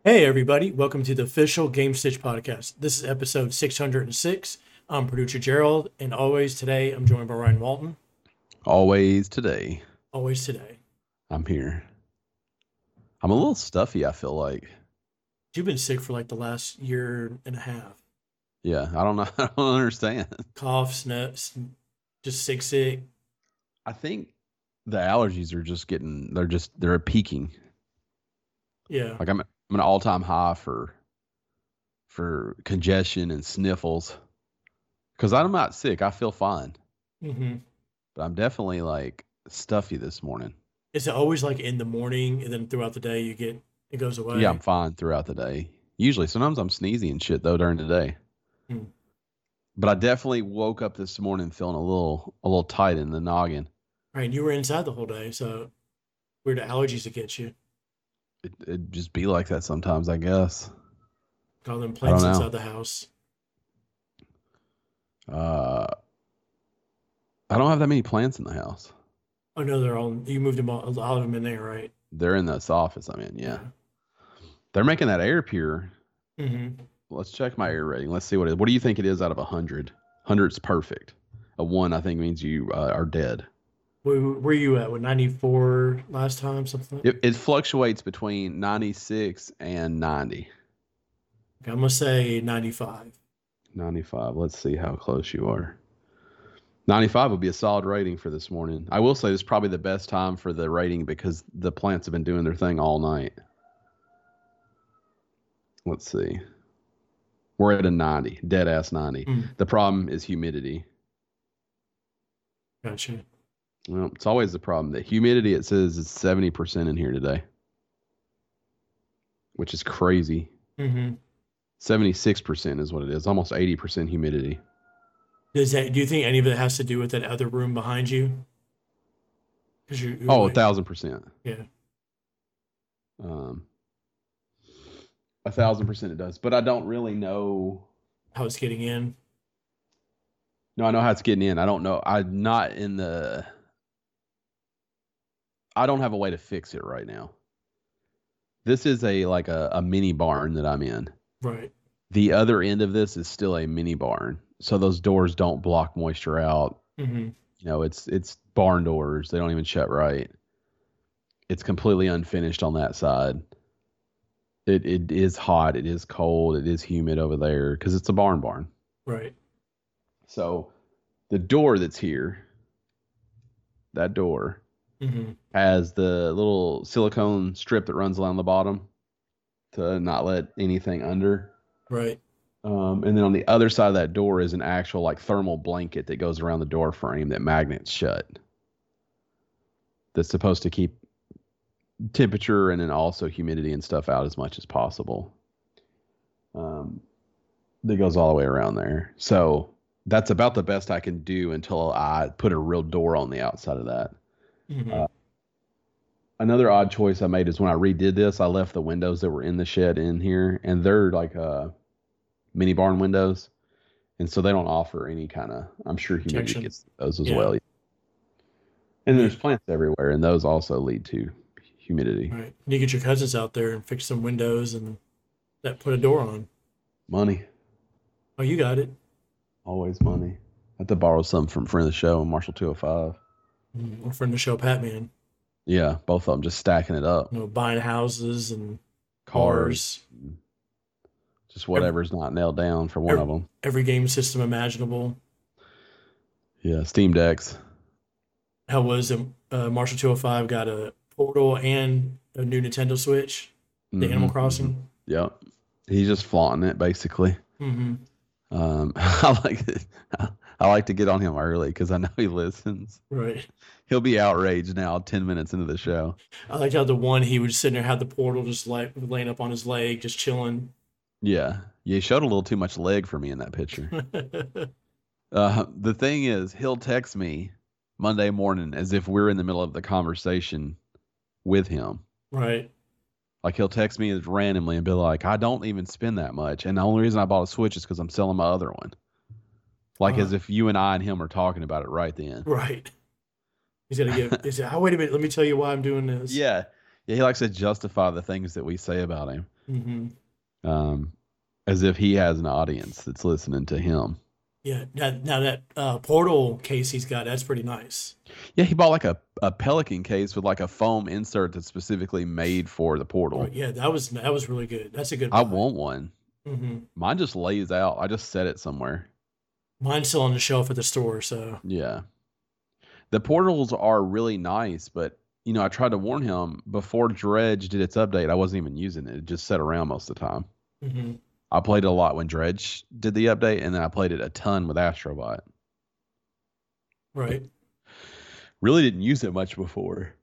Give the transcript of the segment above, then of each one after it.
Hey, everybody. Welcome to the official Game Stitch podcast. This is episode 606. I'm producer Gerald, and always today I'm joined by Ryan Walton. Always today. Always today. I'm here. I'm a little stuffy, I feel like. You've been sick for like the last year and a half. Yeah, I don't know. I don't understand. Cough, sniffs, just sick. I think the allergies are just they're peaking. Yeah. Like I'm an all-time high for congestion and sniffles. Because I'm not sick. I feel fine. Mm-hmm. But I'm definitely like stuffy this morning. Is it always like in the morning and then throughout the day it goes Yeah, I'm away? fine throughout the day. Usually, sometimes I'm sneezy and shit though during the day. Hmm. But I definitely woke up this morning feeling a little tight in the noggin. Right. And you were inside the whole day, so weird allergies to get you. It just be like that sometimes, I guess. Got all them I don't plants know. inside the house. Uh, I don't have that many plants in the house. Oh, no, you moved them all, a lot of them in there, right? They're in this office I'm in. Yeah, Yeah. they're making that air pure. Mm-hmm. Let's check my air rating. Let's see what do you think it is out of 100? 100's perfect. A one, I think, means you are dead. Where were you at? What, 94 last time? Something like It fluctuates between 96 and 90. okay, I'm gonna say 95. 95. Let's see how close you are. 95 would be a solid rating for this morning. I will say this is probably the best time for the rating because the plants have been doing their thing all night. Let's see. We're at a 90, dead ass 90. Mm, The problem is humidity. gotcha. Well, it's always the problem. The humidity, it says, is 70% in here today, which is crazy. Mm-hmm. 76% is what it is, almost 80% humidity. Do you think any of it has to do with that other room behind you? Because you're Oh, a like, thousand percent. yeah, Um, 1,000% it does. But I don't really know. how it's getting in. No, I know how it's getting in. I don't know. I'm not in the. I don't have a way to fix it right now. This is a mini barn that I'm in. Right. The other end of this is still a mini barn, so those doors don't block moisture out. Mm-hmm. It's barn doors. They don't even shut right. It's completely unfinished on that side. It is hot. It is cold. It is humid over there because it's a barn. Right. So the door that's here, that door Mm-hmm. has the little silicone strip that runs along the bottom to not let anything under. Right. And then on the other side of that door is an actual like thermal blanket that goes around the door frame that magnets shut. That's supposed to keep temperature and then also humidity and stuff out as much as possible. Um, that goes all the way around there. So that's about the best I can do until I put a real door on the outside of that. Mm-hmm. Uh, Another odd choice I made is when I redid this, I left the windows that were in the shed in here, and they're like mini barn windows, and so they don't offer any kind of. I'm sure humidity Protection. gets those as Yeah. well. And Yeah. there's plants everywhere, and those also lead to humidity. Right. You get your cousins out there and fix some windows and that put a door on. Money, Oh, you got it. always money. I have to borrow some from friend of the show, Marshall 205. Our friend the show, Pat Man. Yeah, both of them just stacking it up. Buying houses and Cars, cars. just Every, whatever's not nailed down for one every, of them. every game system imaginable. Yeah, Steam Decks. How was it? Marshall 205 got a Portal and a new Nintendo Switch, the Mm-hmm, Animal mm-hmm. Crossing. Yep. He's just flaunting it basically. Mm-hmm. I like it. I like to get on him early because I know he listens. Right. He'll be outraged now 10 minutes into the show. I liked how the one he was sitting there had the Portal just like laying up on his leg, just chilling. Yeah. You showed a little too much leg for me in that picture. The thing is, he'll text me Monday morning as if we're in the middle of the conversation with him. Right. Like he'll text me randomly and be like, I don't even spend that much. And the only reason I bought a Switch is because I'm selling my other one. Like Uh, as if you and I and him are talking about it right then. right. He's gonna give. He said, "Oh, wait a minute. Let me tell you why I'm doing this." Yeah. Yeah, he likes to justify the things that we say about him. Mm-hmm. um, as if he has an audience that's listening to him. Yeah. Now that Portal case he's got, that's pretty nice. Yeah, he bought like a Pelican case with like a foam insert that's specifically made for the Right. Portal. Yeah, that was really good. That's a good I buy. want one. Mm-hmm. Mine just lays out. I just set it somewhere. Mine's still on the shelf at the store, so Yeah. The portals are really nice, but I tried to warn him before Dredge did its update. I wasn't even using it. It just sat around most of the time. mm-hmm. I played it a lot when Dredge did the update, and then I played it a ton with Astrobot. Right. Really didn't use it much before.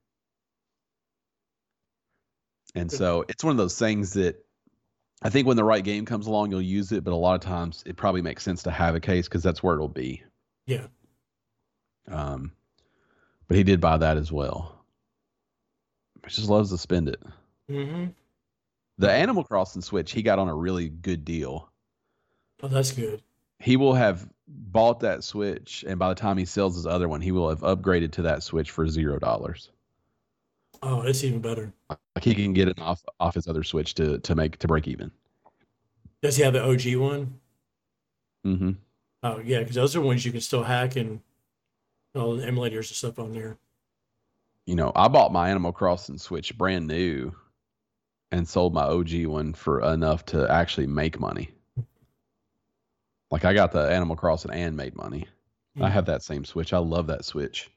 And so it's one of those things that I think when the right game comes along, you'll use it, but a lot of times it probably makes sense to have a case because that's where it'll be. Yeah. Um, but he did buy that as well. He just loves to spend it. Mm-hmm. The Animal Crossing Switch, he got on a really good deal. Oh, that's good. He will have bought that Switch, and by the time he sells his other one, he will have upgraded to that Switch for $0. Oh, it's even better. Like he can get it off his other Switch to break even. Does he have the OG one? Mm-hmm. Oh, yeah, because those are ones you can still hack and all the emulators and stuff on there. I bought my Animal Crossing Switch brand new and sold my OG one for enough to actually make money. Like I got the Animal Crossing and made money. I have that same Switch. I love that Switch.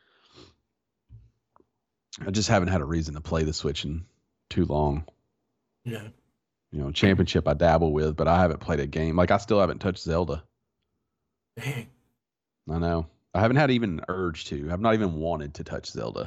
I just haven't had a reason to play the Switch in too long. Yeah. Championship I dabble with, but I haven't played a game. Like I still haven't touched Zelda. Dang. I know. I haven't had even an urge to. I've not even wanted to touch Zelda.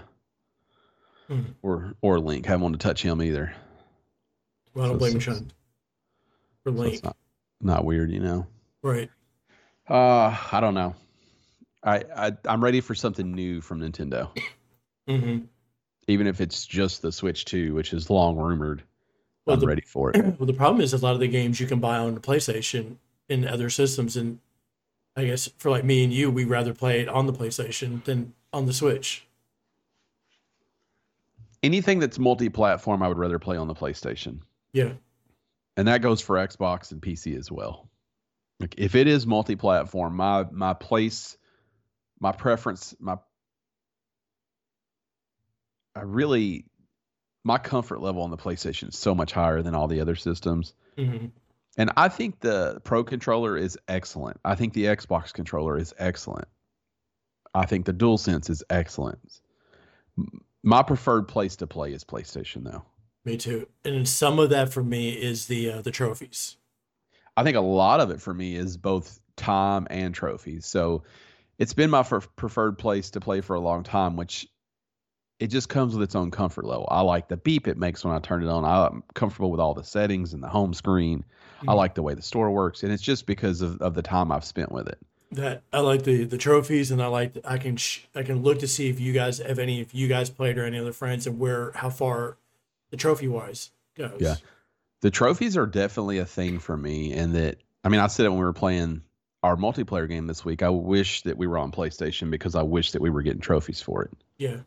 Or Link. I haven't wanted to touch him either. Well, I don't blame you, Sean. For So Link. it's not weird, Right. I don't know. I'm ready for something new from Nintendo. Mm-hmm. Even if it's just the Switch 2, which is long rumored. I'm ready for it. Well, the problem is a lot of the games you can buy on the PlayStation and other systems, and I guess for like me and you, we rather play it on the PlayStation than on the Switch. Anything that's multi-platform, I would rather play on the PlayStation. Yeah. And that goes for Xbox and PC as well. Like if it is multi-platform, my place, my preference, my comfort level on the PlayStation is so much higher than all the other systems. Mm-hmm. And I think the Pro controller is excellent. I think the Xbox controller is excellent. I think the DualSense is excellent. My preferred place to play is PlayStation, though. Me too. And some of that for me is the trophies. I think a lot of it for me is both time and trophies. So it's been my preferred place to play for a long time, which it just comes with its own comfort level. I like the beep it makes when I turn it on. I'm comfortable with all the settings and the home screen. I like the way the store works, and it's just because of the time I've spent with it. That I like the trophies, and I can look to see if you guys have any, if you guys played or any other friends, and how far the trophy wise goes. Yeah, the trophies are definitely a thing for me, and I said it when we were playing our multiplayer game this week. I wish that we were on PlayStation because I wish that we were getting trophies for it. Yeah.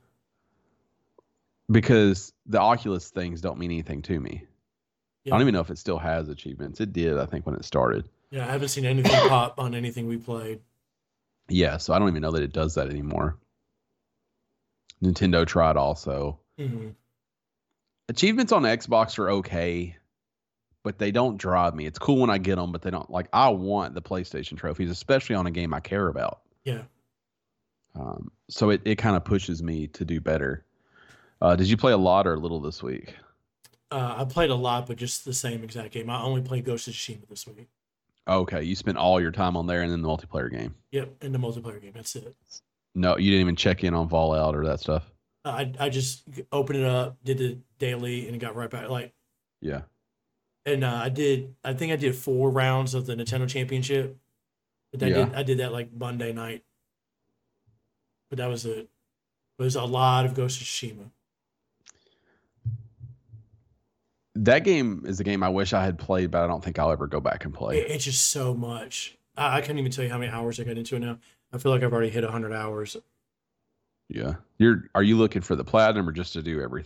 Because the Oculus things don't mean anything to me. Yeah. I don't even know if it still has achievements. It did, I think, when it started. Yeah, I haven't seen anything pop on anything we played. Yeah, so I don't even know that it does that anymore. Nintendo tried also. Mm-hmm. Achievements on Xbox are okay, but they don't drive me. It's cool when I get them, but they don't. Like, I want the PlayStation trophies, especially on a game I care about. Yeah. So it kind of pushes me to do better. Did you play a lot or a little this week? I played a lot, but just the same exact game. I only played Ghost of Tsushima this week. Okay, you spent all your time on there and then the multiplayer game. Yep, in the multiplayer game. That's it. No, you didn't even check in on Fallout or that stuff? I just opened it up, did the daily, and got right back. Yeah. And I think I did 4 rounds of the Nintendo Championship. But I did that like Monday night. But that was it. It was a lot of Ghost of Tsushima. That game is a game I wish I had played, but I don't think I'll ever go back and play. It's just so much. I can't even tell you how many hours I got into it now. I feel like I've already hit 100 hours. Yeah. Are you looking for the platinum or just to do everything?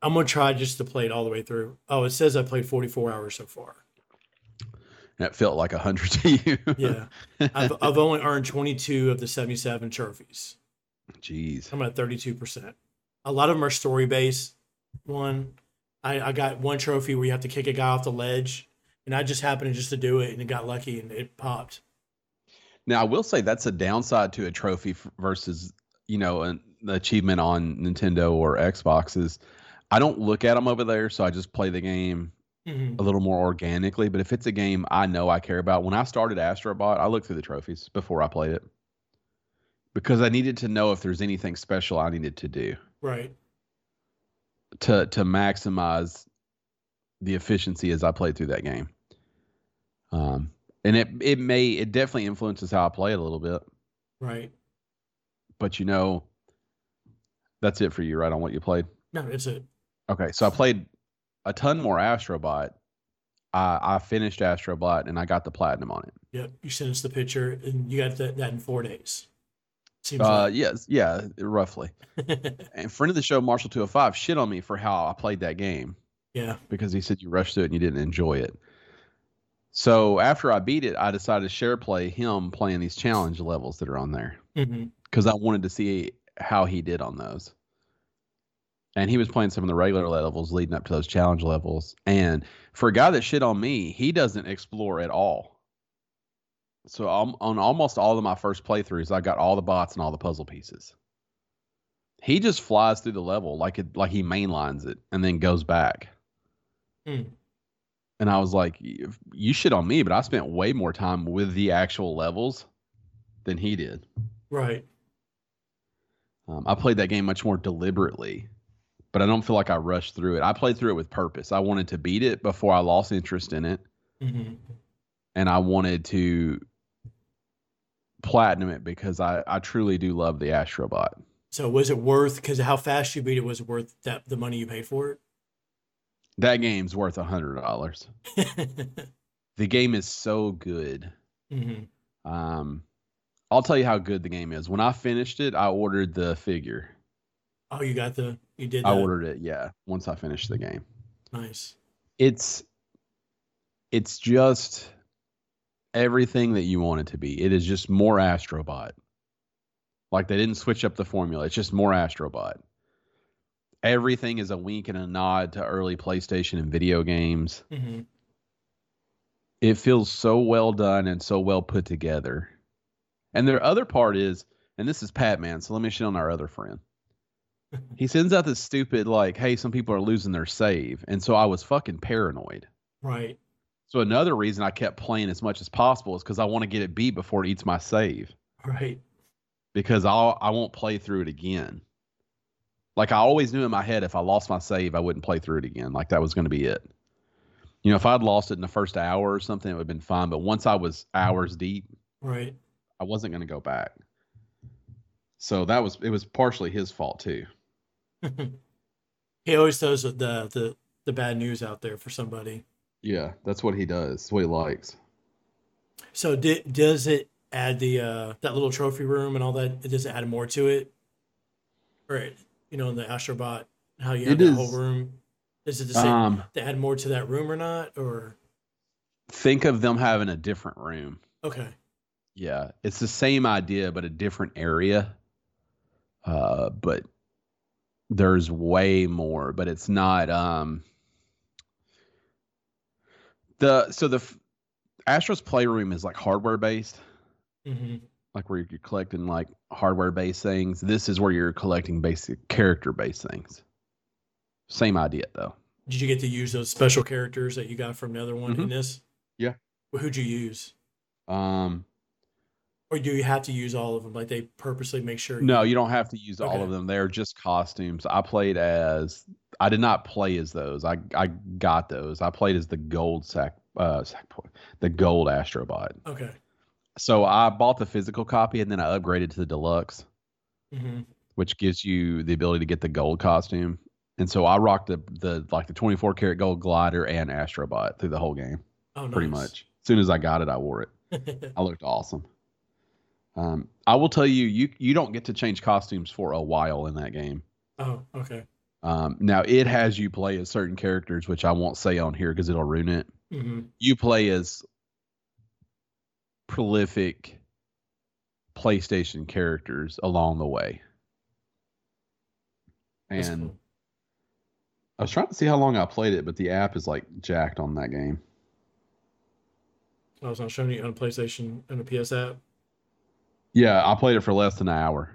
I'm gonna try just to play it all the way through. Oh, it says I played 44 hours so far. That felt like 100 to you. Yeah, I've only earned 22 of the 77 trophies. Jeez. I'm at 32%. A lot of them are story based. One, I got one trophy where you have to kick a guy off the ledge, and I just happened just to do it, and it got lucky and it popped. Now, I will say that's a downside to a trophy versus, an achievement on Nintendo or Xbox is I don't look at them over there, so I just play the game Mm-hmm. a little more organically. But if it's a game I know I care about, when I started Astrobot, I looked through the trophies before I played it because I needed to know if there's anything special I needed to do Right. to maximize the efficiency as I played through that game. And it definitely influences how I play it a little bit. Right. But that's it for you, right? On what you played? No, it's it. Okay, so I played a ton more Astrobot. I finished Astrobot and I got the platinum on it. Yep. You sent us the picture, and you got that in 4 days. Seems like. Yes, yeah, roughly. And friend of the show, Marshall 205, shit on me for how I played that game. Yeah. Because he said you rushed through it and you didn't enjoy it. So after I beat it, I decided to share play him playing these challenge levels that are on there. Because I wanted to see how he did on those. And he was playing some of the regular levels leading up to those challenge levels. And for a guy that shit on me, he doesn't explore at all. So on almost all of my first playthroughs, I got all the bots and all the puzzle pieces. He just flies through the level like he mainlines it and then goes back. And I was like, you shit on me, but I spent way more time with the actual levels than he did. Right. I played that game much more deliberately, but I don't feel like I rushed through it. I played through it with purpose. I wanted to beat it before I lost interest in it. And I wanted to platinum it because I truly do love the Astrobot. So was it worth, because of how fast you beat it, was it worth the money you paid for it? That game's worth $100. The game is so good. I'll tell you how good the game is. When I finished it, I ordered the figure. Oh, you did that? I ordered it, yeah, once I finished the game. Nice. It's just everything that you want it to be. It is just more Astrobot. Like they didn't switch up the formula. It's just more Astrobot. Everything is a wink and a nod to early PlayStation and video games. It feels so well done and so well put together. And the other part is, and this is Pat-Man, so let me shit on our other friend. He sends out this stupid, like, hey, some people are losing their save. And so I was fucking paranoid. Right. So another reason I kept playing as much as possible is because I want to get it beat before it eats my save. Right. Because I won't play through it again. Like I always knew in my head, if I lost my save, I wouldn't play through it again. Like that was going to be it. If I'd lost it in the first hour or something, it would have been fine. But once I was hours deep, right, I wasn't going to go back. So it was partially his fault too. He always throws the bad news out there for somebody. Yeah, that's what he does. That's what he likes. So does it add the that little trophy room and all that? Does it add more to it? Right. In the Astrobot, how you have that whole room. Is it the same to add more to that room or not? Or think of them having a different room. Okay. Yeah, it's the same idea, but a different area. But there's way more, but it's not. The Astro's Playroom is like hardware based. Like where you're collecting like hardware based things. This is where you're collecting basic character based things. Same idea though. Did you get to use those special characters that you got from the other one in this? Yeah. Well, who'd you use? Or do you have to use all of them? Like they purposely make sure? No, you don't have to use all of them. They're just costumes. I did not play as those. I got those. I played as the gold the gold Astrobot. Okay. So I bought the physical copy and then I upgraded to the deluxe, which gives you the ability to get the gold costume. And so I rocked the 24 karat gold glider and Astrobot through the whole game. Oh, nice. Pretty much. As soon as I got it, I wore it. I looked awesome. I will tell you, you don't get to change costumes for a while in that game. Oh, okay. Now it has you play as certain characters, which I won't say on here because it'll ruin it. Mm-hmm. You play as prolific PlayStation characters along the way. And cool. I was trying to see how long I played it, but the app is like jacked on that game. I was not showing you on a PlayStation and a PS app. Yeah, I played it for less than an hour.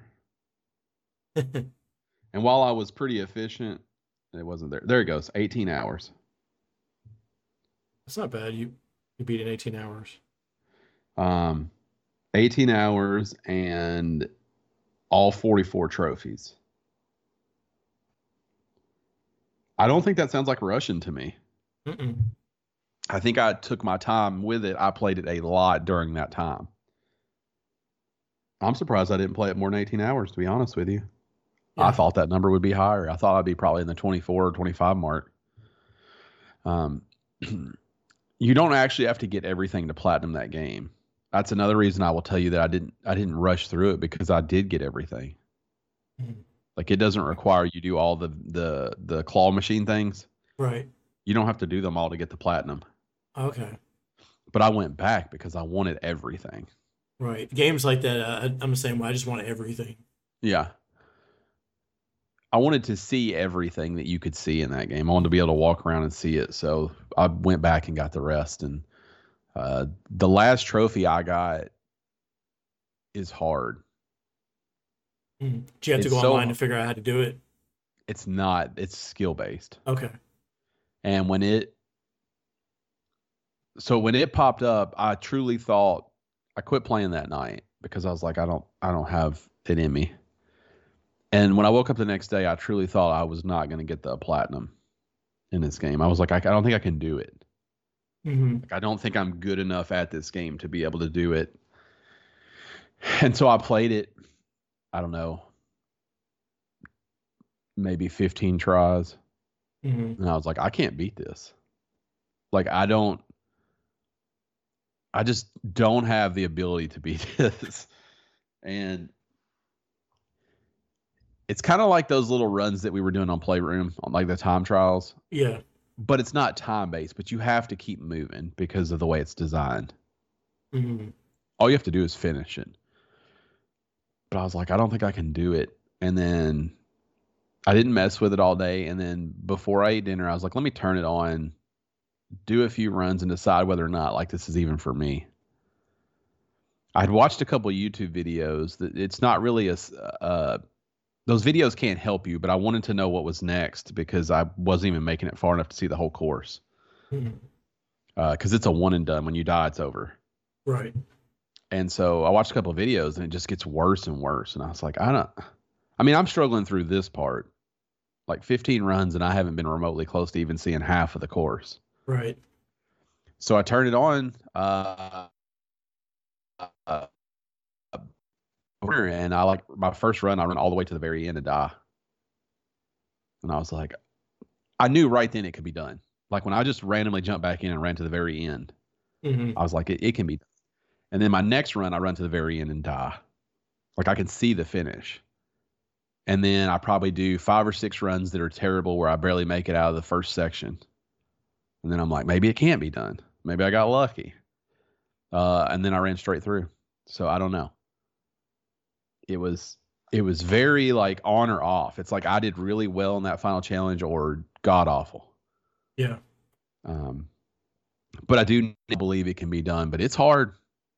And while I was pretty efficient, it wasn't there. There it goes, 18 hours. That's not bad. You beat it in 18 hours. 18 hours and all 44 trophies. I don't think that sounds like Russian to me. Mm-mm. I think I took my time with it. I played it a lot during that time. I'm surprised I didn't play it more than 18 hours, to be honest with you. Yeah. I thought that number would be higher. I thought I'd be probably in the 24 or 25 mark. You don't actually have to get everything to platinum that game. That's another reason I will tell you that I didn't rush through it, because I did get everything. Mm-hmm. Like, it doesn't require you do all the claw machine things. Right. You don't have to do them all to get the platinum. Okay. But I went back because I wanted everything. Right. Games like that, I'm the same way. I just want everything. Yeah. I wanted to see everything that you could see in that game. I wanted to be able to walk around and see it. So I went back and got the rest. And the last trophy I got is hard. Do you have to go online to figure out how to do it? It's not. It's skill based. Okay. And when it popped up, I truly thought, I quit playing that night because I was like, I don't have it in me. And when I woke up the next day, I truly thought I was not going to get the platinum in this game. I was like, I don't think I can do it. Mm-hmm. Like, I don't think I'm good enough at this game to be able to do it. And so I played it, I don't know, maybe 15 tries. Mm-hmm. And I was like, I can't beat this. Like, I just don't have the ability to beat this. And it's kind of like those little runs that we were doing on Playroom, on like the time trials. Yeah. But it's not time-based, but you have to keep moving because of the way it's designed. Mm-hmm. All you have to do is finish it. But I was like, I don't think I can do it. And then I didn't mess with it all day. And then before I ate dinner, I was like, let me turn it on, do a few runs, and decide whether or not like this is even for me. I'd watched a couple of YouTube videos that it's not really those videos can't help you, but I wanted to know what was next because I wasn't even making it far enough to see the whole course. Because it's a one and done. When you die, it's over. Right. And so I watched a couple of videos and it just gets worse and worse. And I was like, I'm struggling through this part, like 15 runs, and I haven't been remotely close to even seeing half of the course. Right. So I turned it on, and I like my first run, I run all the way to the very end and die. And I was like, I knew right then it could be done. Like when I just randomly jumped back in and ran to the very end, I was like, it can be done. And then my next run, I run to the very end and die. Like I can see the finish. And then I probably do 5 or 6 runs that are terrible where I barely make it out of the first section. And then I'm like, maybe it can't be done. Maybe I got lucky. And then I ran straight through. So I don't know. It was very like on or off. It's like I did really well in that final challenge or god awful. Yeah. But I do believe it can be done, but it's hard.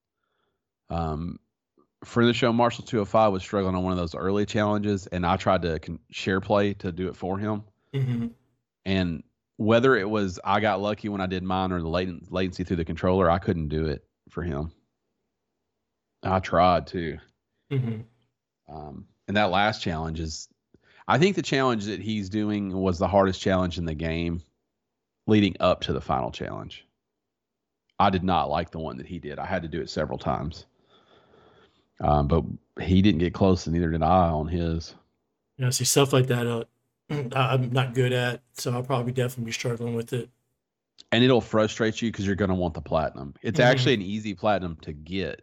For the show, Marshall 205 was struggling on one of those early challenges, and I tried to share play to do it for him. Mm-hmm. And whether it was I got lucky when I did mine or the latency through the controller, I couldn't do it for him. I tried to. Mm-hmm. And that last challenge I think the challenge that he's doing was the hardest challenge in the game leading up to the final challenge. I did not like the one that he did. I had to do it several times. But he didn't get close, and neither did I on his. Yeah, see, stuff like that I'm not good at, so I'll probably definitely be struggling with it. And it'll frustrate you because you're going to want the platinum. It's actually an easy platinum to get.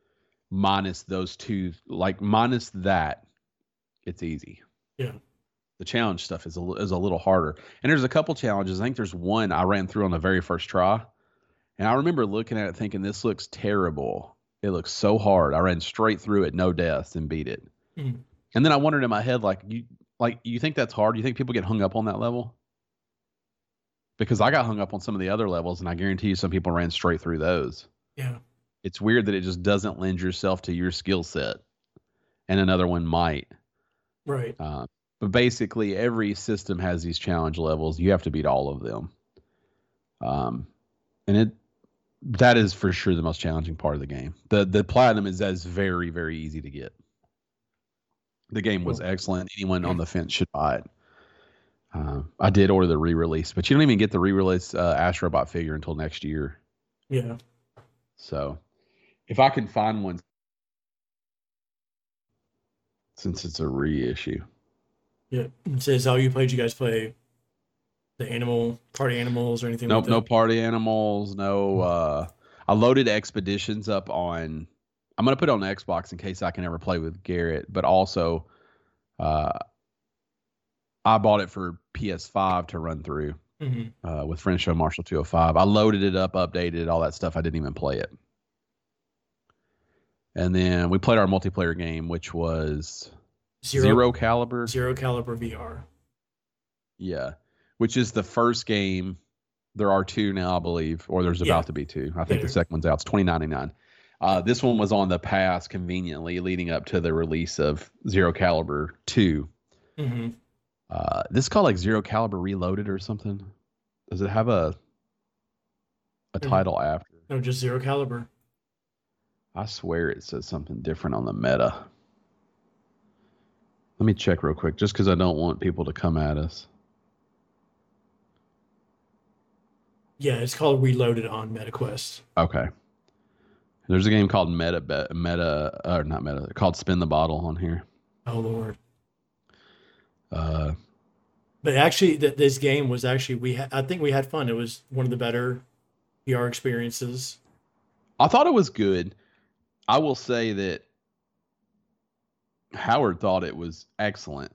Minus those two, like minus that, it's easy. Yeah. The challenge stuff is a little harder. And there's a couple challenges. I think there's one I ran through on the very first try, and I remember looking at it thinking, this looks terrible. It looks so hard. I ran straight through it, no deaths, and beat it. Mm. And then I wondered in my head, you think that's hard? You think people get hung up on that level? Because I got hung up on some of the other levels, and I guarantee you some people ran straight through those. Yeah. It's weird that it just doesn't lend yourself to your skill set, and another one might. Right. But basically, every system has these challenge levels. You have to beat all of them. And that is for sure the most challenging part of the game. The platinum is very, very easy to get. The game was excellent. Anyone on the fence should buy it. I did order the re-release, but you don't even get the re-release Astrobot figure until next year. Yeah. So if I can find one, since it's a reissue. Yeah. It says how you played. You guys play the party animals or anything? Nope, like that? no party animals. No. I loaded Expeditions up on. I'm gonna put it on Xbox in case I can ever play with Garrett, but also, I bought it for PS5 to run through with Friend Show Marshall 205. I loaded it up, updated it, all that stuff. I didn't even play it. And then we played our multiplayer game, which was Zero Caliber. Zero Caliber VR. Yeah, which is the first game. There are two now, I believe, or there's about to be two. I think the second one's out. It's $20.99. This one was on the pass conveniently leading up to the release of Zero Caliber 2. Mm-hmm. This is called like Zero Caliber Reloaded or something. Does it have a title after? No, just Zero Caliber. I swear it says something different on the meta. Let me check real quick, just because I don't want people to come at us. Yeah, it's called Reloaded on MetaQuest. Okay. There's a game called called Spin the Bottle on here. Oh Lord. But actually, this game was actually I think we had fun. It was one of the better VR experiences. I thought it was good. I will say that Howard thought it was excellent.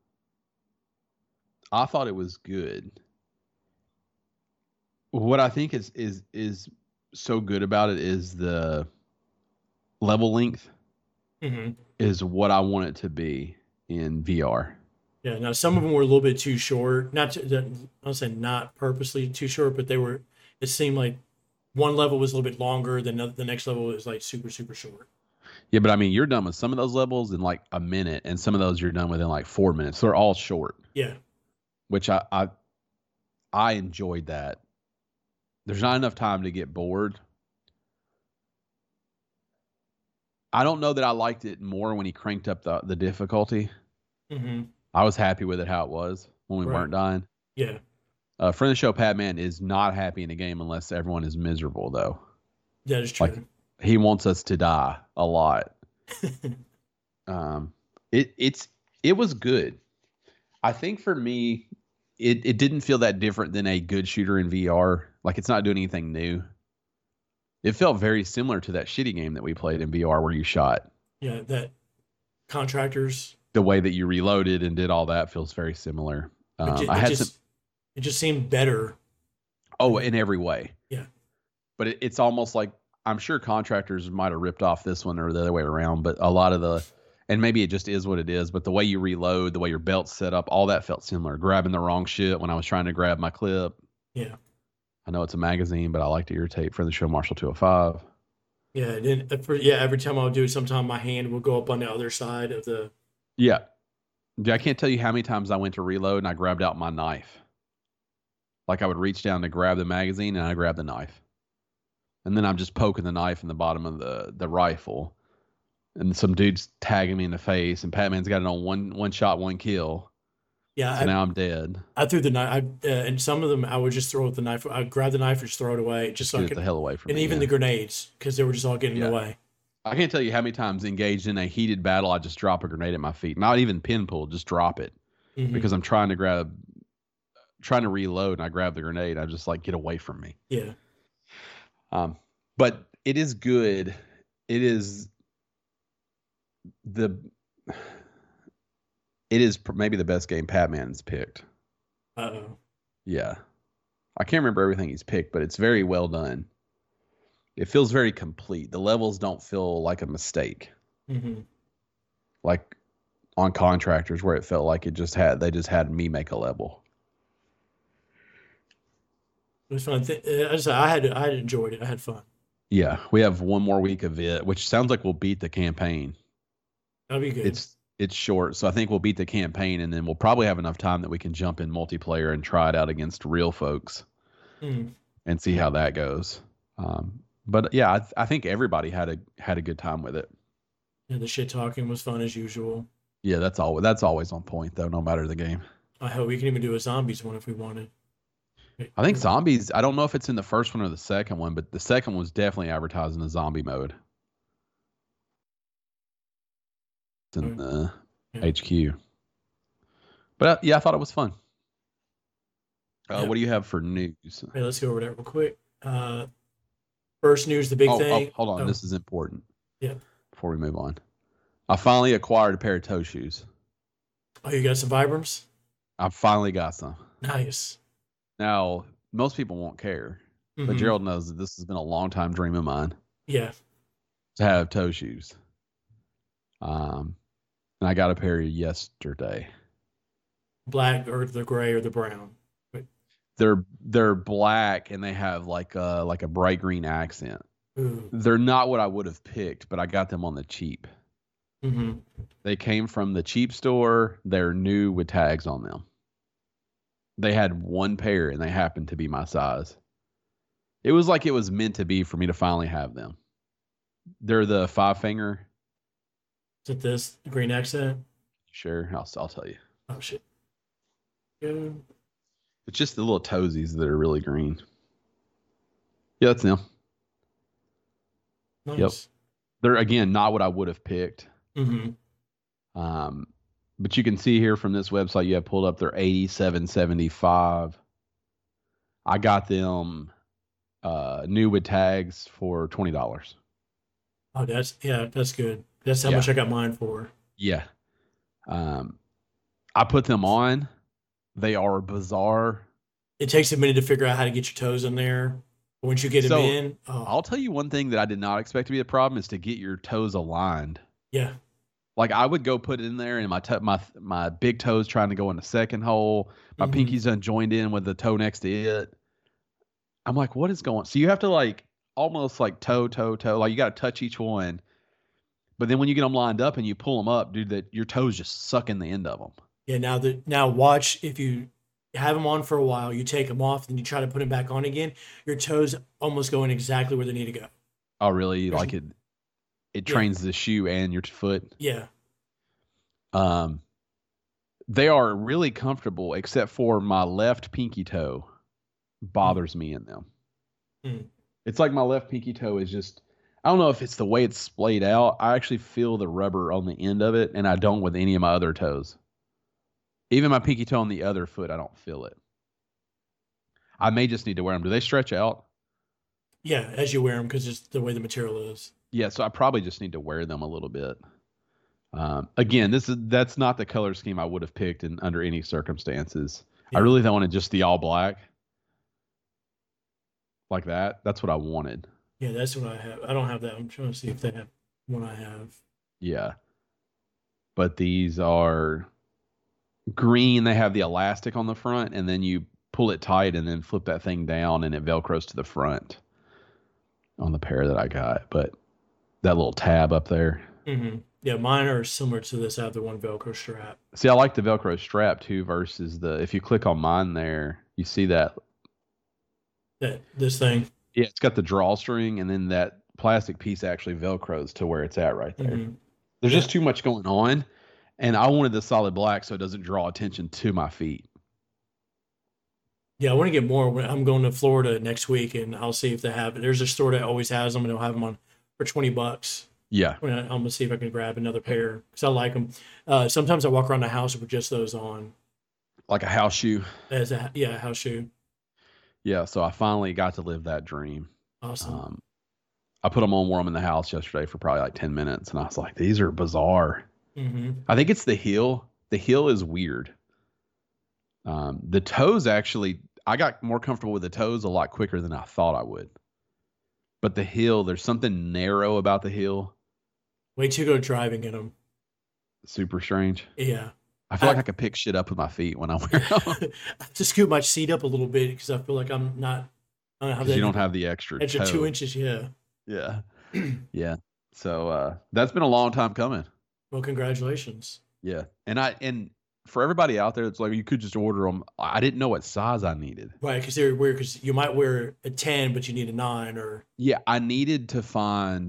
I thought it was good. What I think is so good about it is the level length is what I want it to be in VR. Yeah, now some of them were a little bit too short. I'll say not purposely too short, but it seemed like one level was a little bit longer than the next level was like super, super short. Yeah, but I mean, you're done with some of those levels in like a minute, and some of those you're done within like 4 minutes. So they're all short. Yeah. Which I enjoyed that. There's not enough time to get bored. I don't know that I liked it more when he cranked up the difficulty. Mm-hmm. I was happy with it how it was when we weren't dying. Yeah. Friend of the show, Pat Man, is not happy in a game unless everyone is miserable, though. That is true. Like, he wants us to die a lot. It was good. I think for me, it didn't feel that different than a good shooter in VR. Like, it's not doing anything new. It felt very similar to that shitty game that we played in VR where you shot. Yeah, that Contractors. The way that you reloaded and did all that feels very similar. It just seemed better. Oh, in every way. Yeah. But it's almost like, I'm sure Contractors might have ripped off this one or the other way around, but a lot of and maybe it just is what it is, but the way you reload, the way your belt's set up, all that felt similar. Grabbing the wrong shit when I was trying to grab my clip. Yeah. I know it's a magazine, but I like to irritate Friend of the Show Marshall 205. Yeah, every time I would do it, sometime my hand will go up on the other side of the... Yeah. I can't tell you how many times I went to reload and I grabbed out my knife. Like I would reach down to grab the magazine and I grabbed the knife. And then I'm just poking the knife in the bottom of the rifle. And some dude's tagging me in the face, and Pat-Man's got it on one shot, one kill. Yeah. So now I'm dead. I threw the knife, and some of them I would just throw the knife. I'd grab the knife and just throw it away. Just so I Get could, the hell away from me. And even the grenades, because they were just all getting in the way. I can't tell you how many times engaged in a heated battle, I just drop a grenade at my feet. Not even pin pull, just drop it. Because I'm trying to reload, and I grab the grenade. I just like, get away from me. Yeah. But it is good. It is It is maybe the best game Pat Mann's picked. Uh-oh. Yeah. I can't remember everything he's picked, but it's very well done. It feels very complete. The levels don't feel like a mistake. Mm-hmm. Like on Contractors where it felt like they just had me make a level. It was fun. I had enjoyed it. I had fun. Yeah, we have one more week of it, which sounds like we'll beat the campaign. That'll be good. It's short, so I think we'll beat the campaign, and then we'll probably have enough time that we can jump in multiplayer and try it out against real folks and see how that goes. But yeah, I think everybody had a good time with it. Yeah, the shit talking was fun as usual. Yeah, that's always on point though, no matter the game. I hope we can even do a zombies one if we wanted. I think zombies. I don't know if it's in the first one or the second one, but the second one was definitely advertising the zombie mode. It's in the HQ. But yeah, I thought it was fun. What do you have for news? Hey, let's go over that real quick. First news, the big thing. Hold on, this is important. Yeah. Before we move on, I finally acquired a pair of toe shoes. Oh, you got some Vibrams? I finally got some. Nice. Now, most people won't care, but Gerald knows that this has been a long time dream of mine. Yeah. To have toe shoes. And I got a pair yesterday. Black or the gray or the brown? They're black and they have like a bright green accent. Ooh. They're not what I would have picked, but I got them on the cheap. Mm-hmm. They came from the cheap store. They're new with tags on them. They had one pair and they happened to be my size. It was like it was meant to be for me to finally have them. They're the 5-finger. Is it this green accent? Sure, I'll tell you. Oh shit. Yeah. It's just the little toesies that are really green. Yeah, that's them. Nice. Yep. They're again not what I would have picked. Mm-hmm. But you can see here from this website you have pulled up, they're $87.75. I got them new with tags for $20. Oh, that's good. That's how much I got mine for. Yeah. I put them on. They are bizarre. It takes a minute to figure out how to get your toes in there. Once you get them in, I'll tell you one thing that I did not expect to be a problem is to get your toes aligned. Yeah. Like I would go put it in there, and my big toes trying to go in the second hole. My pinky's unjoined in with the toe next to it. I'm like, what is going? So you have to like almost like toe. Like you got to touch each one. But then when you get them lined up and you pull them up, dude, that your toes just suck in the end of them. Yeah. Now watch, if you have them on for a while, you take them off, then you try to put them back on again. Your toes almost going exactly where they need to go. Oh, really? Like it trains the shoe and your foot. Yeah. They are really comfortable, except for my left pinky toe bothers me in them. It's like my left pinky toe is just, I don't know if it's the way it's splayed out. I actually feel the rubber on the end of it, and I don't with any of my other toes. Even my pinky toe on the other foot, I don't feel it. I may just need to wear them. Do they stretch out? Yeah, as you wear them, because it's the way the material is. Yeah, so I probably just need to wear them a little bit. Again, that's not the color scheme I would have picked under any circumstances. Yeah. I really wanted just the all black. Like that. That's what I wanted. Yeah, that's what I have. I don't have that. I'm trying to see if they have one I have. Yeah. But these are green. They have the elastic on the front, and then you pull it tight and then flip that thing down, and it Velcros to the front on the pair that I got. But that little tab up there. Mm-hmm. Yeah, mine are similar to this. I have the one Velcro strap. See, I like the Velcro strap too versus if you click on mine there, you see that. This thing. Yeah, it's got the drawstring, and then that plastic piece actually Velcros to where it's at right there. Mm-hmm. There's just too much going on, and I wanted the solid black so it doesn't draw attention to my feet. Yeah, I want to get more. I'm going to Florida next week, and I'll see if they have it. There's a store that always has them, and they'll have them on for $20. Yeah. I'm going to see if I can grab another pair because I like them. Sometimes I walk around the house with just those on. Like a house shoe? A house shoe. Yeah, so I finally got to live that dream. Awesome. I put them on, wore them in the house yesterday for probably like 10 minutes, and I was like, these are bizarre. Mm-hmm. I think it's the heel. The heel is weird. The toes actually, I got more comfortable with the toes a lot quicker than I thought I would. But the heel, there's something narrow about the heel. Way to go driving in them. Super strange. Yeah. I feel like I could pick shit up with my feet when I wear them. I have to scoot my seat up a little bit because I feel like I'm not. I don't have that. You don't have the extra 2 inches. Yeah. Yeah. Yeah. So that's been a long time coming. Well, congratulations. Yeah. And for everybody out there, it's like you could just order them. I didn't know what size I needed. Right, because they're weird. Because you might wear a 10, but you need a 9, or yeah, I needed to find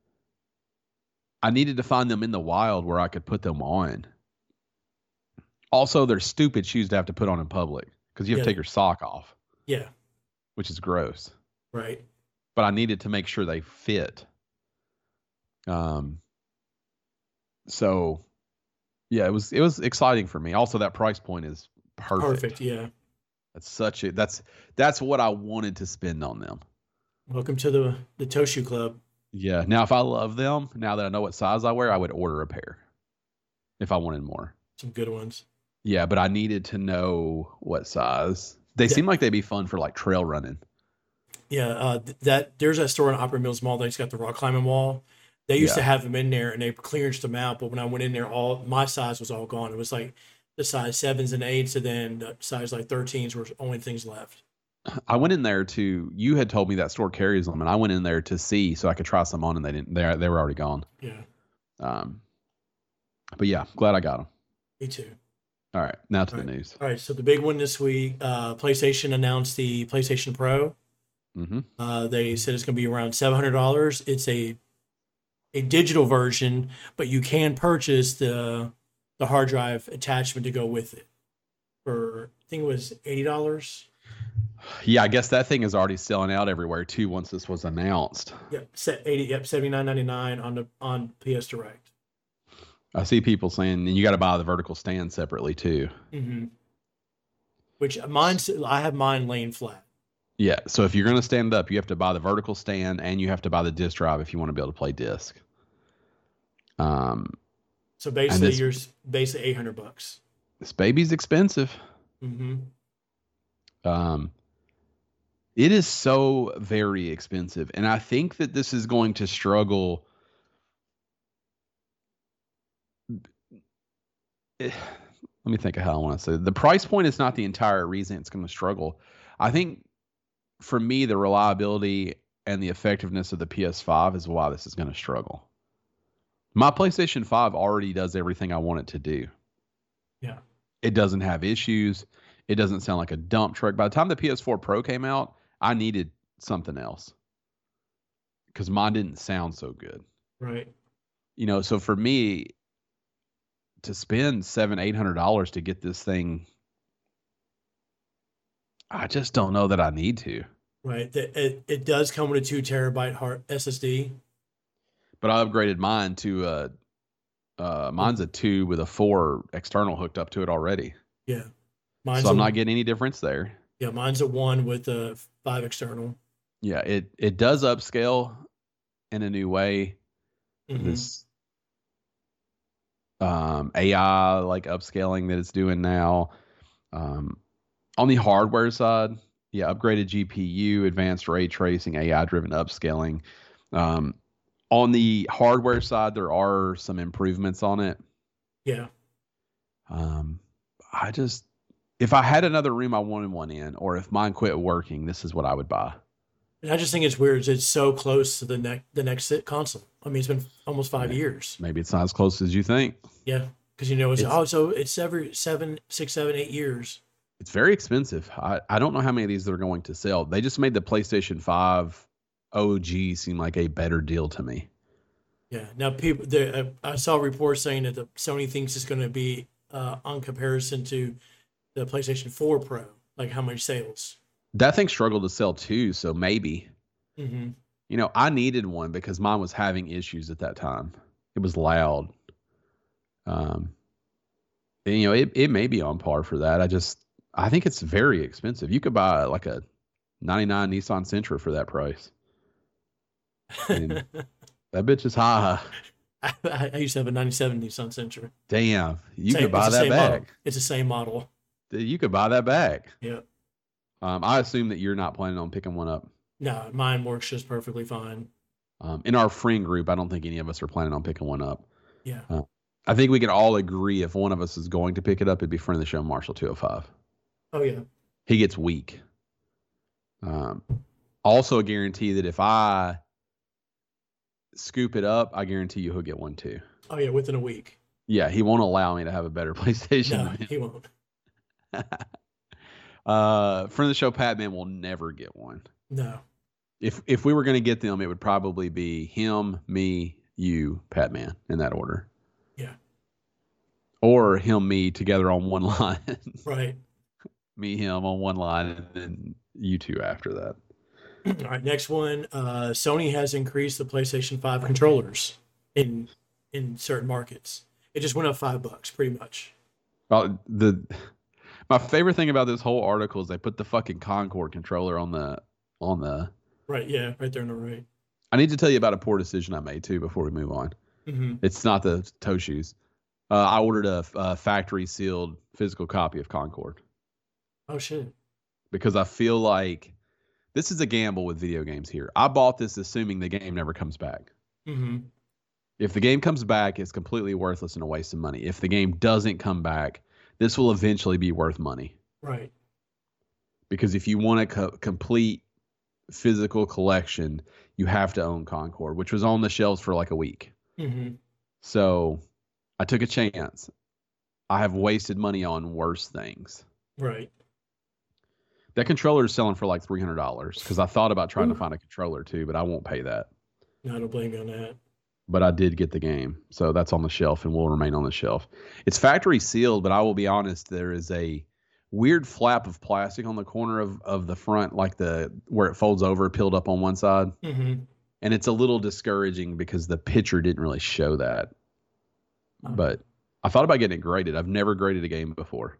them in the wild where I could put them on. Also, they're stupid shoes to have to put on in public because you have to take your sock off. Yeah, which is gross. Right. But I needed to make sure they fit. So yeah, it was exciting for me. Also, that price point is perfect. Yeah. That's what I wanted to spend on them. Welcome to the Toe Shoe Club. Yeah. Now, if I love them, now that I know what size I wear, I would order a pair if I wanted more. Some good ones. Yeah, but I needed to know what size. They seem like they'd be fun for like trail running. Yeah, there's that store in Opera Mills Mall that's got the rock climbing wall. They used to have them in there, and they clearanced them out. But when I went in there, all my size was all gone. It was like the size 7s and 8s, and then the size like 13s were only things left. I went in there you had told me that store carries them, and I went in there to see so I could try some on, and they were already gone. Yeah. But yeah, glad I got them. Me too. All right, now to the news. All right, so the big one this week, PlayStation announced the PlayStation Pro. Mm-hmm. They said it's going to be around $700. It's a digital version, but you can purchase the hard drive attachment to go with it for, I think it was $80. Yeah, I guess that thing is already selling out everywhere too once this was announced. Yep, $79.99 on PS Direct. I see people saying, and you got to buy the vertical stand separately too. Mm-hmm. Which I have mine laying flat. Yeah, so if you're going to stand up, you have to buy the vertical stand and you have to buy the disc drive if you want to be able to play disc. So basically, you're basically $800. This baby's expensive. Mm-hmm. It is so very expensive, and I think that this is going to struggle. Let me think of how I want to say it. The price point is not the entire reason it's going to struggle. I think for me, the reliability and the effectiveness of the PS5 is why this is going to struggle. My PlayStation 5 already does everything I want it to do. Yeah. It doesn't have issues. It doesn't sound like a dump truck. By the time the PS4 Pro came out, I needed something else because mine didn't sound so good. Right. So for me, to spend $700-800 to get this thing, I just don't know that I need to. Right. It does come with a 2 terabyte hard SSD. But I upgraded mine to mine's a 2 with a 4 external hooked up to it already. Yeah. So I'm not getting any difference there. Yeah, mine's a 1 with a 5 external. Yeah, it does upscale in a new way. Mm-hmm. This AI like upscaling that it's doing now. On the hardware side, yeah, upgraded GPU, advanced ray tracing, AI driven upscaling. On the hardware side, there are some improvements on it. Yeah. If I had another room I wanted one in, or if mine quit working, this is what I would buy. And I just think it's weird. It's so close to the next console. I mean, it's been almost 5 years. Maybe it's not as close as you think. Yeah, because it's every 6, 7, 8 years. It's very expensive. I don't know how many of these they're going to sell. They just made the PlayStation 5 OG seem like a better deal to me. Yeah. Now, I saw reports saying that the Sony thinks it's going to be on comparison to the PlayStation 4 Pro, like how much sales. That thing struggled to sell too, so maybe. Mm-hmm. I needed one because mine was having issues at that time. It was loud. And, it may be on par for that. I think it's very expensive. You could buy like a 99 Nissan Sentra for that price. I mean, that bitch is high. I used to have a '97 Nissan Sentra. Damn, you Same, could it's buy the that same model. back. It's the same model. You could buy that back. Yeah. I assume that you're not planning on picking one up. No, mine works just perfectly fine. In our friend group, I don't think any of us are planning on picking one up. Yeah. I think we can all agree if one of us is going to pick it up, it'd be friend of the show, Marshall 205. Oh, yeah. He gets weak. Also a guarantee that if I scoop it up, I guarantee you he'll get one too. Oh, yeah, within a week. Yeah, he won't allow me to have a better PlayStation. No, he won't. Friend of the show, Pat Man will never get one. No. If we were going to get them, it would probably be him, me, you, Pat Man, in that order. Yeah. Or him, me together on one line. Right. Me, him on one line, and then you two after that. All right, next one. Sony has increased the PlayStation 5 controllers in certain markets. It just went up $5, pretty much. Well, my favorite thing about this whole article is they put the fucking Concord controller on the. Right. Yeah. Right there on the right. I need to tell you about a poor decision I made too before we move on. Mm-hmm. It's not the toe shoes. I ordered a factory sealed physical copy of Concord. Oh shit. Because I feel like this is a gamble with video games here. I bought this assuming the game never comes back. Mm-hmm. If the game comes back, it's completely worthless and a waste of money. If the game doesn't come back, this will eventually be worth money. Right. Because if you want a complete physical collection, you have to own Concord, which was on the shelves for like a week. Mm-hmm. So I took a chance. I have wasted money on worse things. Right. That controller is selling for like $300 because I thought about trying to find a controller too, but I won't pay that. No, I don't blame you on that. But I did get the game, so that's on the shelf and will remain on the shelf. It's factory sealed, but I will be honest, there is a weird flap of plastic on the corner of the front, like where it folds over, peeled up on one side. Mm-hmm. And it's a little discouraging because the picture didn't really show that. But I thought about getting it graded. I've never graded a game before.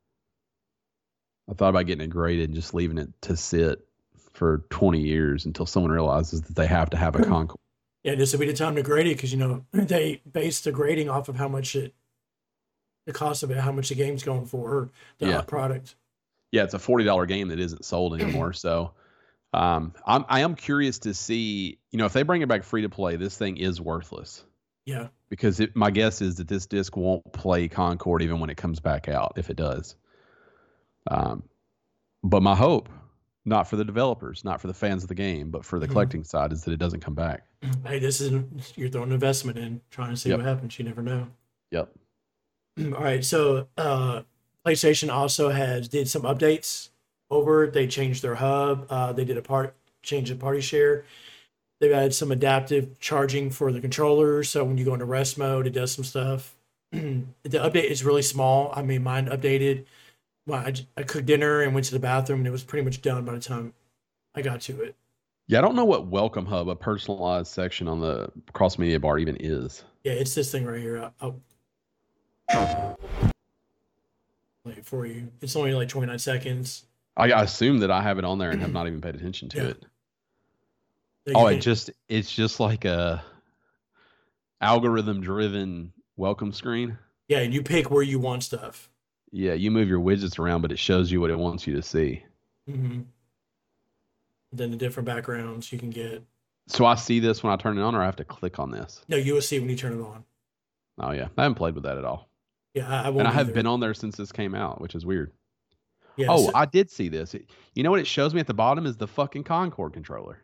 I thought about getting it graded and just leaving it to sit for 20 years until someone realizes that they have to have a Concord. Yeah, this would be the time to grade it because, they base the grading off of how much the cost of it, how much the game's going for, or the product. Yeah, it's a $40 game that isn't sold anymore. So I am curious to see, if they bring it back free to play, this thing is worthless. Yeah. Because my guess is that this disc won't play Concord even when it comes back out, if it does. But my hope, not for the developers, not for the fans of the game, but for the collecting side, is that it doesn't come back. Hey, you're throwing an investment in, trying to see what happens. You never know. Yep. All right. So PlayStation also did some updates over. They changed their hub. They did change the party share. They've added some adaptive charging for the controllers. So when you go into rest mode, it does some stuff. The update is really small. I mean, mine updated. Well, I cooked dinner and went to the bathroom, and it was pretty much done by the time I got to it. Yeah, I don't know what Welcome Hub, a personalized section on the cross media bar, even is. Yeah, it's this thing right here. I'll play it for you. It's only like 29 seconds. I assume that I have it on there and have not even paid attention to it. So it's just like a algorithm-driven welcome screen. Yeah, and you pick where you want stuff. Yeah, you move your widgets around, but it shows you what it wants you to see. Mm-hmm. Then the different backgrounds you can get. So I see this when I turn it on, or I have to click on this? No, you will see when you turn it on. Oh, yeah. I haven't played with that at all. Yeah, I won't. And I have been on there since this came out, which is weird. Yeah, I did see this. You know what it shows me at the bottom is the fucking Concord controller.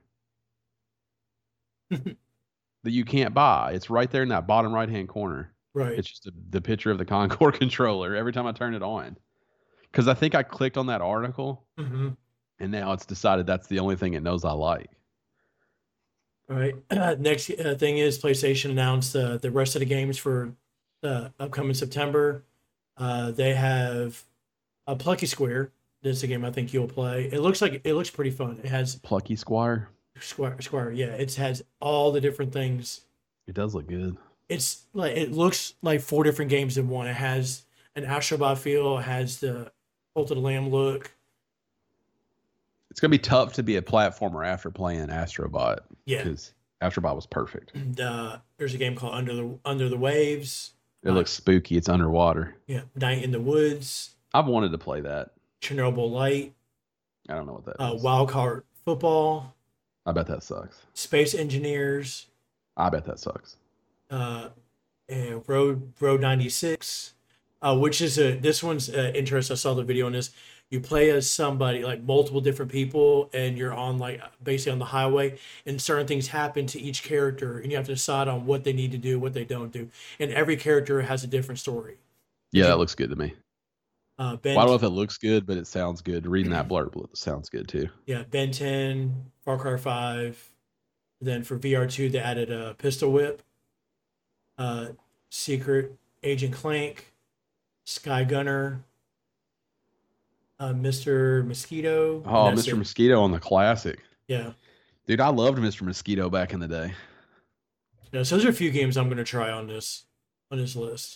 That you can't buy. It's right there in that bottom right-hand corner. Right. It's just the picture of the Concord controller every time I turn it on. Because I think I clicked on that article, and now it's decided that's the only thing it knows I like. All right. Next thing is PlayStation announced the rest of the games for upcoming September. They have a Plucky Square. This is a game I think you'll play. It looks pretty fun. It has Plucky Squire. Square. Yeah, it has all the different things. It does look good. It looks like 4 different games in one. It has an Astrobot feel. It has the Cult of the Lamb look. It's gonna be tough to be a platformer after playing Astrobot. Yeah, because Astrobot was perfect. And, there's a game called Under the Waves. It looks spooky. It's underwater. Yeah, Night in the Woods. I've wanted to play that. Chernobyl Light. I don't know what that is. Wildcard Football. I bet that sucks. Space Engineers. I bet that sucks. And Road 96, which is this one's interesting. I saw the video on this. You play as somebody, like multiple different people, and you're on like basically on the highway, and certain things happen to each character, and you have to decide on what they need to do, what they don't do, and every character has a different story. Yeah, that looks good to me. Ben, well, I don't know if it looks good, but it sounds good. Reading that blurb sounds good too. Yeah, Ben 10, Far Cry 5. Then for VR2, they added a Pistol Whip, Secret Agent Clank, Sky Gunner, Mr. Mosquito. Oh, Mr. Mosquito on the classic. Yeah. Dude, I loved Mr. Mosquito back in the day. Yeah, so those are a few games I'm going to try on this list.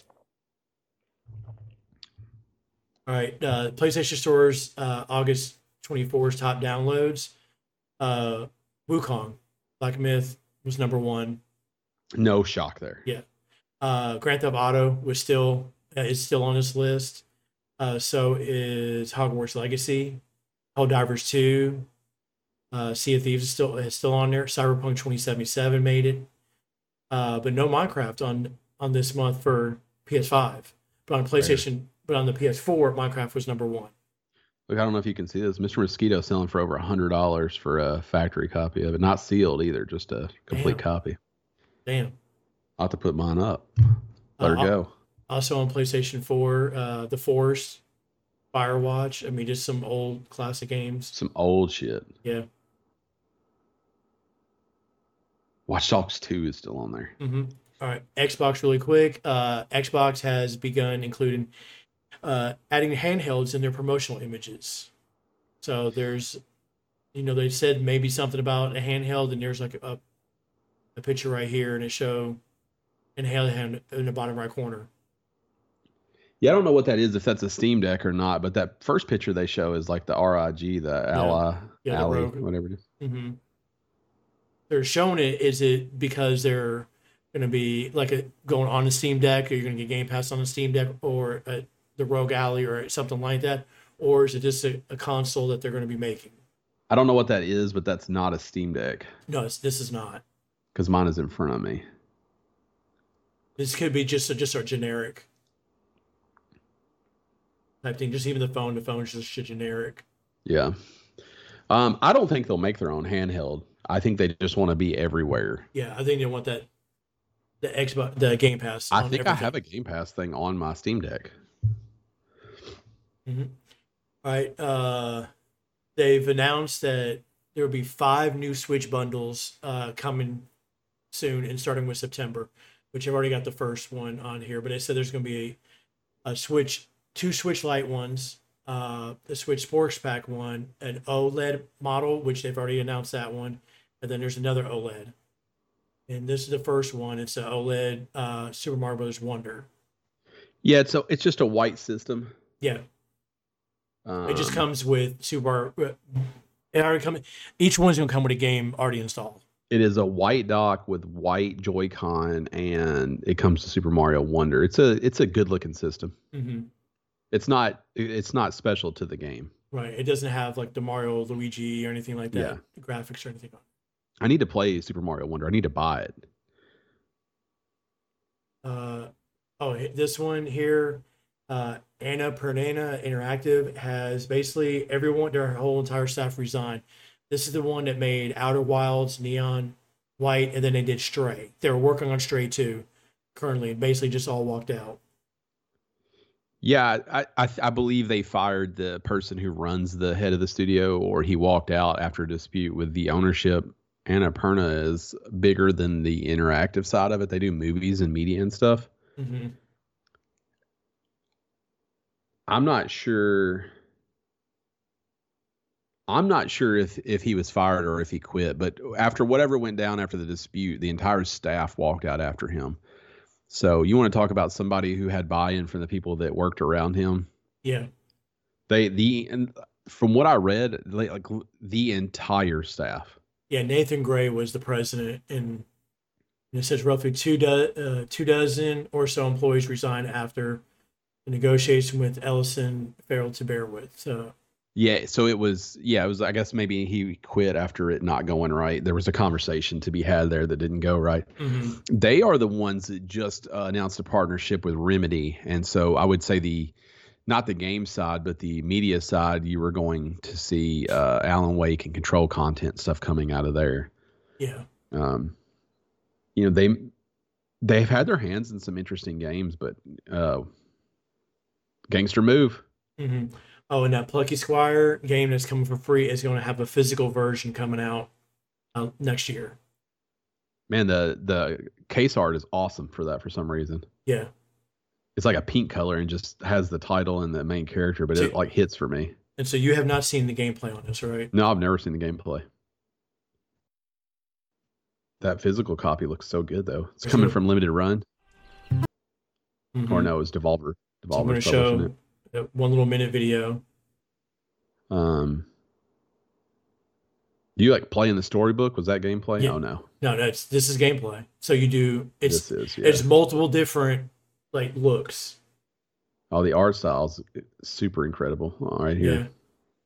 All right, PlayStation Store's August 24's top downloads. Wukong, Black Myth was number 1. No shock there. Yeah. Grand Theft Auto is still on this list. So is Hogwarts Legacy, Helldivers 2, Sea of Thieves is still on there. Cyberpunk 2077 made it, but no Minecraft on this month for PS5. But on PlayStation, but on the PS4, Minecraft was number 1. Look, I don't know if you can see this. Mr. Mosquito selling for over $100 for a factory copy of it, not sealed either, just a complete copy. Damn. I'll have to put mine up. Let her go. Also on PlayStation 4, The Forest, Firewatch. I mean, just some old classic games. Some old shit. Yeah. Watch Dogs 2 is still on there. Mm-hmm. All right. Xbox really quick. Xbox has begun including adding handhelds in their promotional images. So there's, they said maybe something about a handheld, and there's like a picture right here, and it show an handheld in the bottom right corner. Yeah, I don't know what that is, if that's a Steam Deck or not, but that first picture they show is like the RIG, the Ally, whatever it is. Mm-hmm. They're showing it. Is it because they're going to be like going on the Steam Deck, or you're going to get Game Pass on the Steam Deck, or the Rogue Ally, or something like that? Or is it just a console that they're going to be making? I don't know what that is, but that's not a Steam Deck. No, this is not. Because mine is in front of me. This could be just a generic type thing. Just even the phone is just a generic. Yeah. I don't think they'll make their own handheld. I think they just want to be everywhere. Yeah, I think they want that the Xbox, the Game Pass. I think everything. I have a Game Pass thing on my Steam Deck. Mm-hmm. All right. They've announced that there will be 5 new Switch bundles coming soon, and starting with September, which I've already got the first one on here. But they said there's going to be a Switch, 2 Switch Lite ones, the Switch Sports Pack one, an OLED model, which they've already announced that one, and then there's another OLED. And this is the first one. It's an OLED Super Mario Bros. Wonder. Yeah, it's just a white system. Yeah. It just comes with Super. It already come. Each one's gonna come with a game already installed. It is a white dock with white Joy-Con, and it comes to Super Mario Wonder. It's a good looking system. Mm-hmm. It's not special to the game. Right. It doesn't have like the Mario, Luigi, or anything like that. Yeah. The graphics or anything on it. I need to play Super Mario Wonder. I need to buy it. This one here, Annapurna Interactive has basically everyone, their whole entire staff resigned. This is the one that made Outer Wilds, Neon White, and then they did Stray. They were working on Stray 2 currently, and basically just all walked out. Yeah, I believe they fired the person who runs the head of the studio, or he walked out after a dispute with the ownership. Annapurna is bigger than the interactive side of it. They do movies and media and stuff. Mm-hmm. I'm not sure if he was fired or if he quit, but after whatever went down after the dispute, the entire staff walked out after him. So you want to talk about somebody who had buy-in from the people that worked around him? Yeah. And from what I read, like the entire staff. Yeah, Nathan Gray was the president, and it says roughly two dozen or so employees resigned after the negotiation with Ellison failed to bear with. So Yeah, so it was I guess maybe he quit after it not going right. There was a conversation to be had there that didn't go right. mhm. They are the ones that just announced a partnership with Remedy, and so I would say the not the game side, but the media side, you were going to see Alan Wake and Control content stuff coming out of there. Yeah. Um, they've had their hands in some interesting games, but Gangster Move. Hmm. Oh, and that Plucky Squire game that's coming for free is going to have a physical version coming out next year. Man, the case art is awesome for that for some reason. Yeah. It's like a pink color and just has the title and the main character, but So, it like hits for me. and so you have not seen the gameplay on this, right? No, I've never seen the gameplay. That physical copy looks so good though. It's coming from Limited Run, or Mm-hmm. no, it's Devolver. So I'm going Devolver's to publishing it. show one little minute video. Um, do you like play in the storybook? Was that gameplay? Yeah. Oh no, No, this is gameplay. So you do this is it's multiple different like looks. Oh, the art style's super incredible. All right here. Yeah.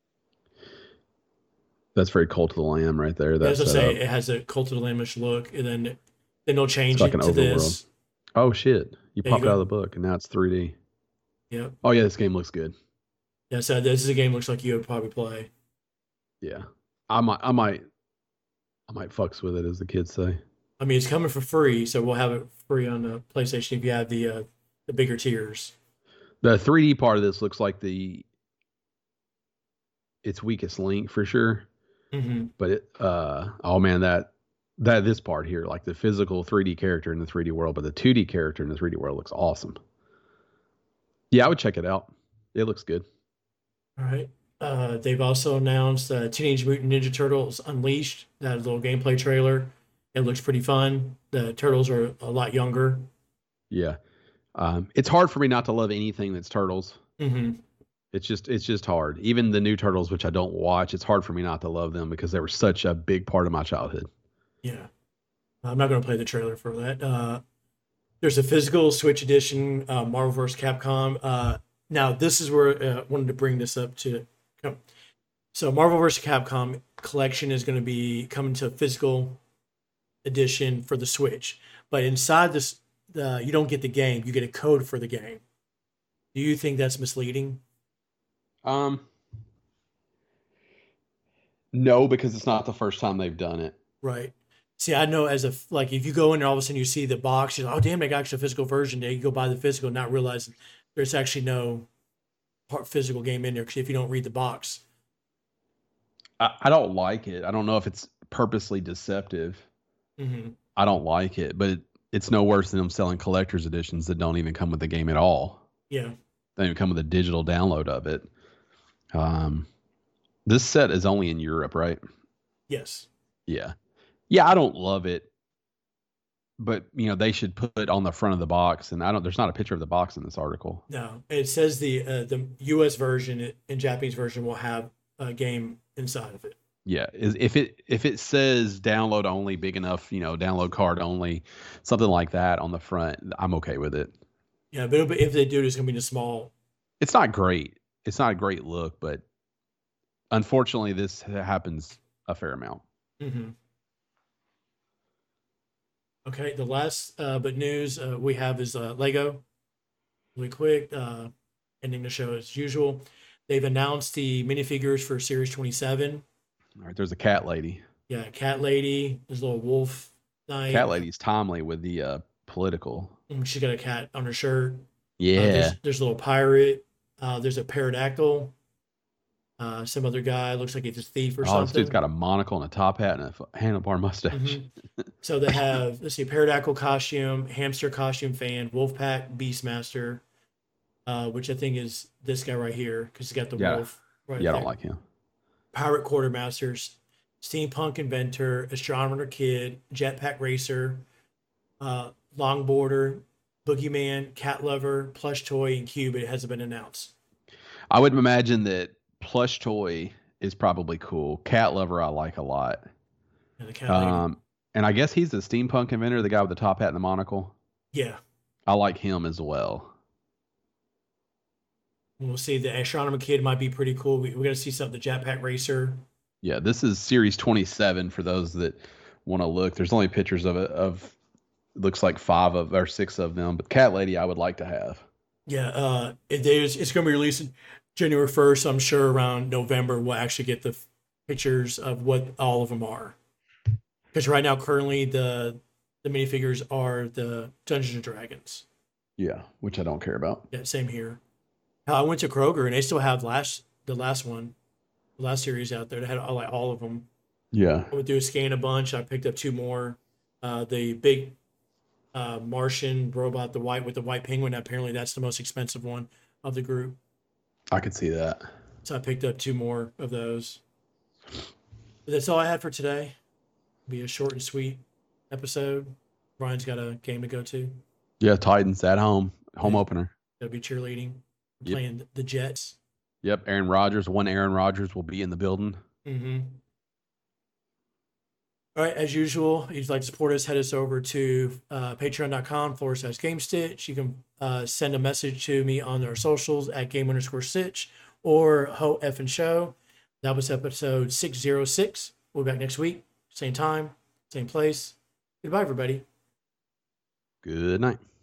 That's very Cult of the Lamb right there. That's As I say, it has a Cult of the Lambish look, and then they'll change like it an to overworld. this. Oh shit! You There you popped go. out of the book, and now it's 3D. Yep. Oh yeah, this game looks good. Yeah, so this is a game looks like you would probably play. Yeah, I might fucks with it, as the kids say. I mean, it's coming for free, so we'll have it free on the PlayStation if you have the bigger tiers. The 3D part of this looks like its weakest link for sure. Mm-hmm. But oh man, that this part here, like the physical 3D character in the 3D world, but the 2D character in the 3D world looks awesome. Yeah, I would check it out. It looks good. All right. They've also announced Teenage Mutant Ninja Turtles Unleashed. That little gameplay trailer. It looks pretty fun. The turtles are a lot younger. Yeah. It's hard for me not to love anything that's turtles. Mm-hmm. It's just hard. Even the new turtles, which I don't watch, it's hard for me not to love them because they were such a big part of my childhood. Yeah. I'm not going to play the trailer for that. There's a physical Switch edition, Marvel vs. Capcom. Now, this is where I wanted to bring this up to. So, Marvel vs. Capcom collection is going to be coming to a physical edition for the Switch. But inside this, you don't get the game, you get a code for the game. Do you think that's misleading? No, because it's not the first time they've done it. Right. See, I know as a like if you go in and all of a sudden you see the box, you're like, oh damn, they got actually a physical version there. You go buy the physical, not realizing there's actually no physical game in there because if you don't read the box. I don't like it. I don't know if it's purposely deceptive. Mm-hmm. I don't like it, but it's no worse than them selling collector's editions that don't even come with the game at all. Yeah. They even come with a digital download of it. This set is only in Europe, right? Yes. Yeah. Yeah, I don't love it, but they should put it on the front of the box. And there's not a picture of the box in this article. No, it says the U.S. version and Japanese version will have a game inside of it. Yeah, if it says download only, big enough, download card only, something like that on the front, I'm okay with it. Yeah, but if they do, it's gonna be in a small. It's not great. It's not a great look, but unfortunately, this happens a fair amount. Mm-hmm. Okay, the last but news we have is Lego. Really quick, ending the show as usual. They've announced the minifigures for Series 27. All right, there's a cat lady. Yeah, cat lady. There's a little wolf knight. Cat lady's timely with the political. She's got a cat on her shirt. Yeah. There's a little pirate. There's a pterodactyl. Some other guy looks like he's a thief or something. This dude's got a monocle and a top hat and a handlebar mustache. Mm-hmm. So they have, let's see, pterodactyl costume, hamster costume fan, Wolfpack Beastmaster, which I think is this guy right here because he's got the wolf right there. I don't like him. Pirate Quartermasters, Steampunk Inventor, Astronomer Kid, Jetpack Racer, Longboarder, Boogeyman, Cat Lover, Plush Toy, and Cube. It hasn't been announced. I would imagine that Plush Toy is probably cool. Cat Lover I like a lot. Yeah, the cat lady. And I guess he's the steampunk inventor, the guy with the top hat and the monocle. Yeah. I like him as well. We'll see. The astronomer kid might be pretty cool. We're gonna see something. The Jetpack Racer. Yeah, this is series 27 for those that want to look. There's only pictures of it of looks like 5 or 6 of them, but Cat Lady I would like to have. Yeah. It's gonna be released January 1st. So I'm sure around November we'll actually get the pictures of what all of them are. Because right now, currently the minifigures are the Dungeons and Dragons. Yeah, which I don't care about. Yeah, same here. I went to Kroger and they still have the last one, the last series out there. They had like all of them. Yeah. I went through a scan a bunch. I picked up 2 more. The big Martian robot, the white with the white penguin. Apparently, that's the most expensive one of the group. I could see that. So I picked up 2 more of those. But that's all I had for today. Be a short and sweet episode. Ryan's got a game to go to. Yeah, Titans at home Yeah. opener. They'll be cheerleading, Yep. playing the Jets. Yep, Aaron Rodgers. One Aaron Rodgers will be in the building. Mm-hmm. All right, as usual, if you'd like to support us, head us over to patreon.com/GameStitch. You can send a message to me on our socials at game_stitch or Ho F and Show. That was episode 606. We'll be back next week. Same time, same place. Goodbye, everybody. Good night.